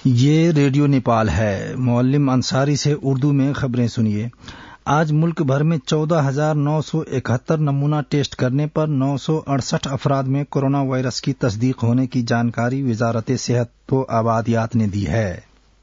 یہ ریڈیو نیپال ہے۔ معلم انصاری سے اردو میں خبریں سنیے۔ آج ملک بھر میں 14,971 نمونہ ٹیسٹ کرنے پر 968 افراد میں کورونا وائرس کی تصدیق ہونے کی جانکاری وزارت صحت و آبادیات نے دی ہے۔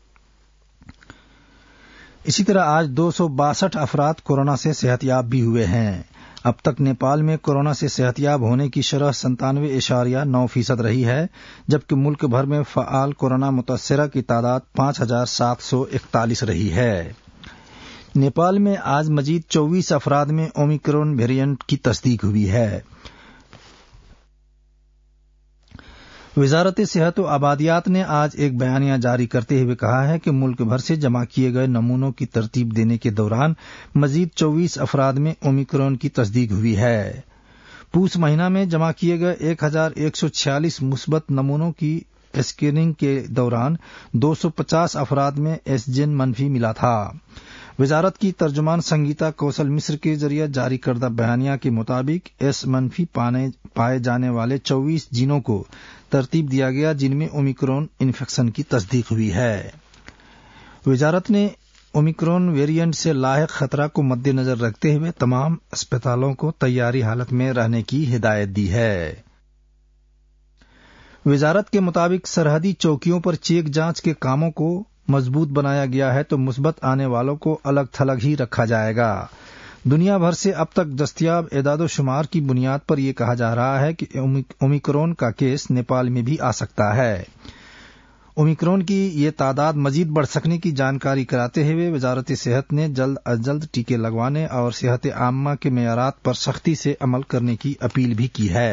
اسی طرح آج 262 افراد کورونا سے صحت یاب بھی ہوئے ہیں۔ اب تک نیپال میں کورونا سے صحت یاب ہونے کی شرح 97.9% رہی ہے، جبکہ ملک بھر میں فعال کورونا متاثرہ کی تعداد 5,741 رہی ہے۔ نیپال میں آج مزید 24 افراد میں اومیکرون ویریئنٹ کی تصدیق ہوئی ہے۔ وزارت صحت و آبادیات نے آج ایک بیانیہ جاری کرتے ہوئے کہا ہے کہ ملک بھر سے جمع کیے گئے نمونوں کی ترتیب دینے کے دوران مزید 24 افراد میں اومیکرون کی تصدیق ہوئی ہے۔ پوس مہینہ میں جمع کیے گئے 1,146 مثبت نمونوں کی اسکریننگ کے دوران 250 افراد میں ایس جین منفی ملا تھا۔ وزارت کی ترجمان سنگیتا کوشل مصر کے ذریعے جاری کردہ بیانیہ کے مطابق ایس منفی پائے جانے والے 24 جینوں کو ترتیب دیا گیا، جن میں اومیکرون انفیکشن کی تصدیق ہوئی ہے۔ وزارت نے اومیکرون ویریئنٹ سے لاحق خطرہ کو مد نظر رکھتے ہوئے تمام اسپتالوں کو تیاری حالت میں رہنے کی ہدایت دی ہے۔ وزارت کے مطابق سرحدی چوکیوں پر چیک جانچ کے کاموں کو مضبوط بنایا گیا ہے تو مثبت آنے والوں کو الگ تھلگ ہی رکھا جائے گا۔ دنیا بھر سے اب تک دستیاب اعداد و شمار کی بنیاد پر یہ کہا جا رہا ہے کہ اومیکرون کا کیس نیپال میں بھی آ سکتا ہے۔ اومیکرون کی یہ تعداد مزید بڑھ سکنے کی جانکاری کراتے ہوئے وزارت صحت نے جلد از جلد ٹیکے لگوانے اور صحت عامہ کے معیارات پر سختی سے عمل کرنے کی اپیل بھی کی ہے۔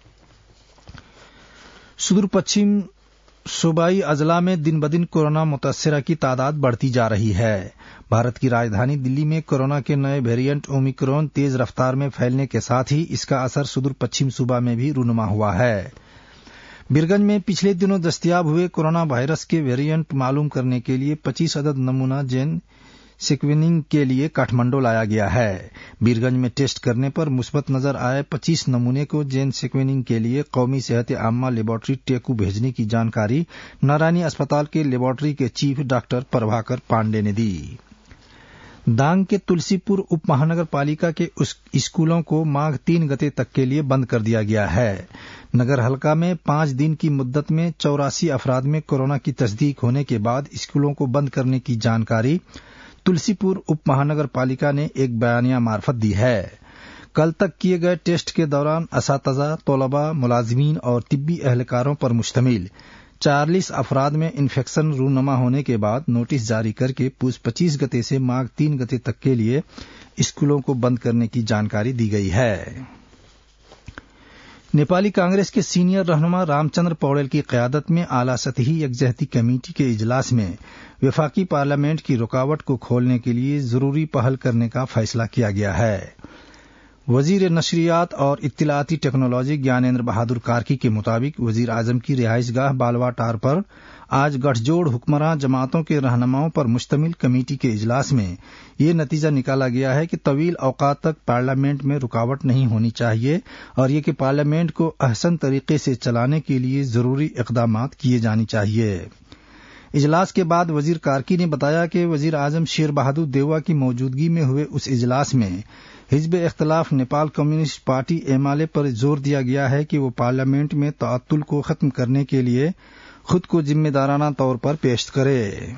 سدور پچھم صوبائی اضلاع میں دن بدن کورونا متاثرہ کی تعداد بڑھتی جا رہی ہے۔ بھارت کی راجدھانی دلی میں کورونا کے نئے ویریئنٹ اومیکرون تیز رفتار میں پھیلنے کے ساتھ ہی اس کا اثر سدور پچھم صوبہ میں بھی رونما ہوا ہے۔ بیرگنج میں پچھلے دنوں دستیاب ہوئے کورونا وائرس کے ویریئنٹ معلوم کرنے کے لیے 25 عدد نمونہ جین سیکویننگ کے لیے کاٹھمنڈو لایا گیا ہے۔ بیرگنج میں ٹیسٹ کرنے پر مثبت نظر آئے 25 نمونے کو جین سیکویننگ کے لیے قومی صحت عامہ لیبارٹری ٹیکو بھیجنے کی جانکاری نارائنی اسپتال کے لیبارٹری کے چیف ڈاکٹر پربھاکر پانڈے نے دی۔ دانگ کے تلسی پور اپ مہانگر پالیکا کے اسکولوں کو ماغ 3 گتے تک کے لیے بند کر دیا گیا ہے۔ نگر حلقہ میں 5 دن کی مدت میں 84 افراد میں کورونا کی تصدیق ہونے کے بعد اسکولوں کو بند کرنے کی جانکاری تلسی پور اپ مہانگر پالیکا نے ایک بیانیہ مارفت دی ہے۔ کل تک کیے گئے ٹیسٹ کے دوران اساتذہ، طلباء، ملازمین اور طبی اہلکاروں پر مشتمل 40 افراد میں انفیکشن رونما ہونے کے بعد نوٹس جاری کر کے پوس 25 گتے سے ماغ 3 گتے تک کے لیے اسکولوں کو بند کرنے کی جانکاری دی گئی ہے۔ نیپالی کانگریس کے سینئر رہنما رام چندر پوڑیل کی قیادت میں اعلیٰ سطحی یکجہتی کمیٹی کے اجلاس میں وفاقی پارلیمنٹ کی رکاوٹ کو کھولنے کے لیے ضروری پہل کرنے کا فیصلہ کیا گیا ہے۔ وزیر نشریات اور اطلاعاتی ٹیکنالوجی گیانیندر بہادر کارکی کے مطابق وزیر اعظم کی رہائش گاہ بالوا ٹار پر آج گٹھ جوڑ حکمراں جماعتوں کے رہنماؤں پر مشتمل کمیٹی کے اجلاس میں یہ نتیجہ نکالا گیا ہے کہ طویل اوقات تک پارلیمنٹ میں رکاوٹ نہیں ہونی چاہیے اور یہ کہ پارلیمنٹ کو احسن طریقے سے چلانے کے لیے ضروری اقدامات کیے جانے چاہیے۔ اجلاس کے بعد وزیر کارکی نے بتایا کہ وزیر اعظم شیر بہادر دیوا کی موجودگی میں ہوئے اس اجلاس میں حزب اختلاف نیپال کمیونسٹ پارٹی ایمالے پر زور دیا گیا ہے کہ وہ پارلیمنٹ میں تعطل کو ختم کرنے کے لیے خود کو ذمہ دارانہ طور پر پیش کرے۔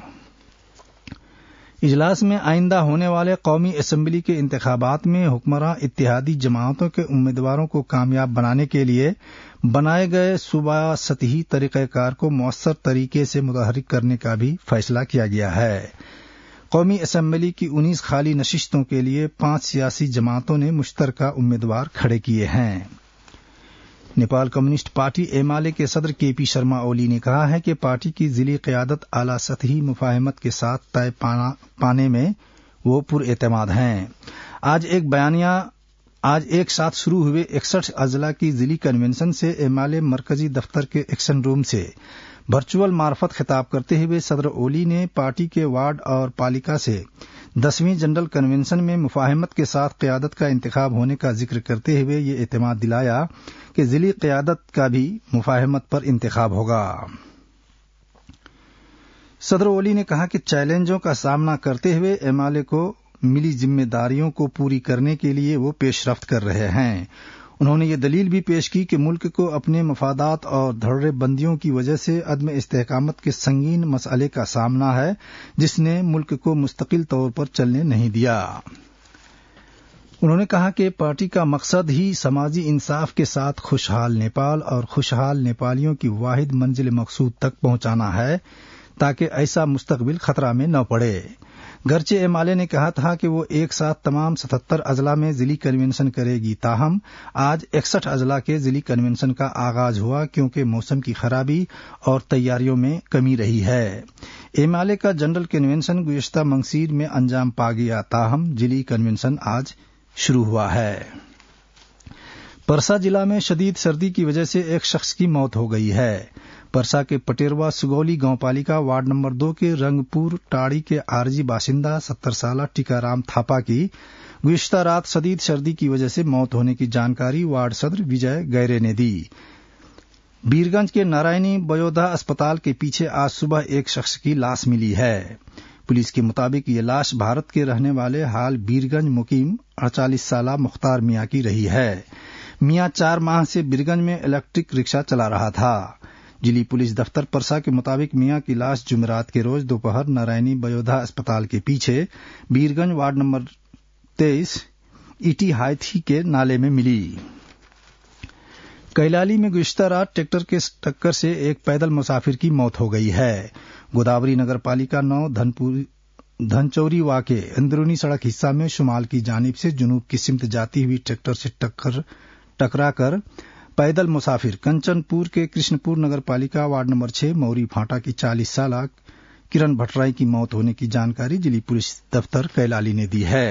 اجلاس میں آئندہ ہونے والے قومی اسمبلی کے انتخابات میں حکمراں اتحادی جماعتوں کے امیدواروں کو کامیاب بنانے کے لیے بنائے گئے صوبہ سطحی طریقہ کار کو مؤثر طریقے سے متحرک کرنے کا بھی فیصلہ کیا گیا ہے۔ قومی اسمبلی کی 19 خالی نشستوں کے لیے 5 سیاسی جماعتوں نے مشترکہ امیدوار کھڑے کیے ہیں۔ نیپال کمیونسٹ پارٹی ایمالے کے صدر کے پی شرما اولی نے کہا ہے کہ پارٹی کی ضلعی قیادت اعلیٰ سطحی مفاہمت کے ساتھ طے پانے میں وہ پر اعتماد ہیں۔ آج ایک ساتھ شروع ہوئے 61 اضلاع کی ضلعی کنونشن سے ایمالے مرکزی دفتر کے ایکشن روم سے ورچوئل مارفت خطاب کرتے ہوئے صدر اولی نے پارٹی کے وارڈ اور پالیکا سے 10ویں جنرل کنونشن میں مفاہمت کے ساتھ قیادت کا انتخاب ہونے کا ذکر کرتے ہوئے یہ اعتماد دلایا کہ ضلعی قیادت کا بھی مفاہمت پر انتخاب ہوگا۔ صدر اولی نے کہا کہ چیلنجوں کا سامنا کرتے ہوئے MLA کو ملی ذمہ داریوں کو پوری کرنے کے لیے وہ پیش رفت کر رہے ہیں۔ انہوں نے یہ دلیل بھی پیش کی کہ ملک کو اپنے مفادات اور دھڑے بندیوں کی وجہ سے عدم استحکامت کے سنگین مسئلے کا سامنا ہے، جس نے ملک کو مستقل طور پر چلنے نہیں دیا۔ انہوں نے کہا کہ پارٹی کا مقصد ہی سماجی انصاف کے ساتھ خوشحال نیپال اور خوشحال نیپالیوں کی واحد منزل مقصود تک پہنچانا ہے، تاکہ ایسا مستقبل خطرہ میں نہ پڑے۔ گرچہ MLA نے کہا تھا کہ وہ ایک ساتھ تمام 77 اضلاع میں ضلعی کنونشن کرے گی، تاہم آج 61 اضلاع کے ضلعی کنونشن کا آغاز ہوا کیونکہ موسم کی خرابی اور تیاریوں میں کمی رہی ہے۔ MLA کا جنرل کنونشن گزشتہ منگسیر میں انجام پا گیا، تاہم ضلعی کنونشن آج شروع ہوا ہے۔ پرسا ضلع میں شدید سردی کی وجہ سے ایک شخص کی موت ہو گئی ہے۔ پرسا کے پٹیروا سگولی گاؤں پالیکا وارڈ نمبر 2 کے رنگ پور ٹاڑی کے عارضی باشندہ 70 سالہ ٹیکارام تھاپا کی گزشتہ رات شدید سردی کی وجہ سے موت ہونے کی جانکاری وارڈ صدر وجے گیرے نے دی۔ بیرگنج کے نارائنی بیودھا اسپتال کے پیچھے آج صبح ایک شخص کی لاش ملی ہے۔ پولیس کے مطابق یہ لاش بھارت کے رہنے والے حال بیرگنج مقیم 48 سالہ مختار میاں کی رہی ہے۔ میاں 4 ماہ سے بیرگنج میں الیکٹرک رکشہ چلا رہا تھا۔ ضلعی پولیس دفتر پرسا کے مطابق میاں کی لاش جمعرات کے روز دوپہر نارائنی بیودھا اسپتال کے پیچھے بیرگنج وارڈ نمبر 23 ایٹی ہائتھی کے نالے میں ملی۔ کیلالی میں گزشتہ رات ٹریکٹر کے ٹکر سے ایک پیدل مسافر کی موت ہو گئی ہے۔ گوداوری نگر پالیکا 9 دھنچوری واقع اندرونی سڑک حصہ میں شمال کی جانب سے جنوب کی سمت جاتی ہوئی ٹریکٹر سے ٹکرا کر پیدل مسافر کنچن پور کے کرشن پور نگر پالیکا وارڈ نمبر 6 موری پھانٹا کی 40 سالہ کرن بھٹرائی کی موت ہونے کی جانکاری ضلعی پولیس دفتر کیلالی نے دی ہے۔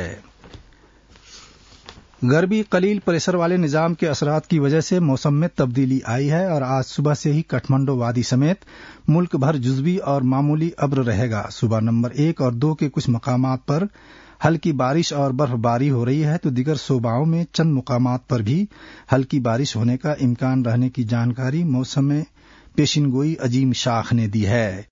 غربی قلیل پریشر والے نظام کے اثرات کی وجہ سے موسم میں تبدیلی آئی ہے اور آج صبح سے ہی کٹھمنڈو وادی سمیت ملک بھر جزوی اور معمولی ابر رہے گا۔ صبح نمبر 1 اور 2 کے کچھ مقامات پر ہلکی بارش اور برف باری ہو رہی ہے تو دیگر صوباؤں میں چند مقامات پر بھی ہلکی بارش ہونے کا امکان رہنے کی جانکاری موسم پیشن گوئی عظیم شاخ نے دی ہے۔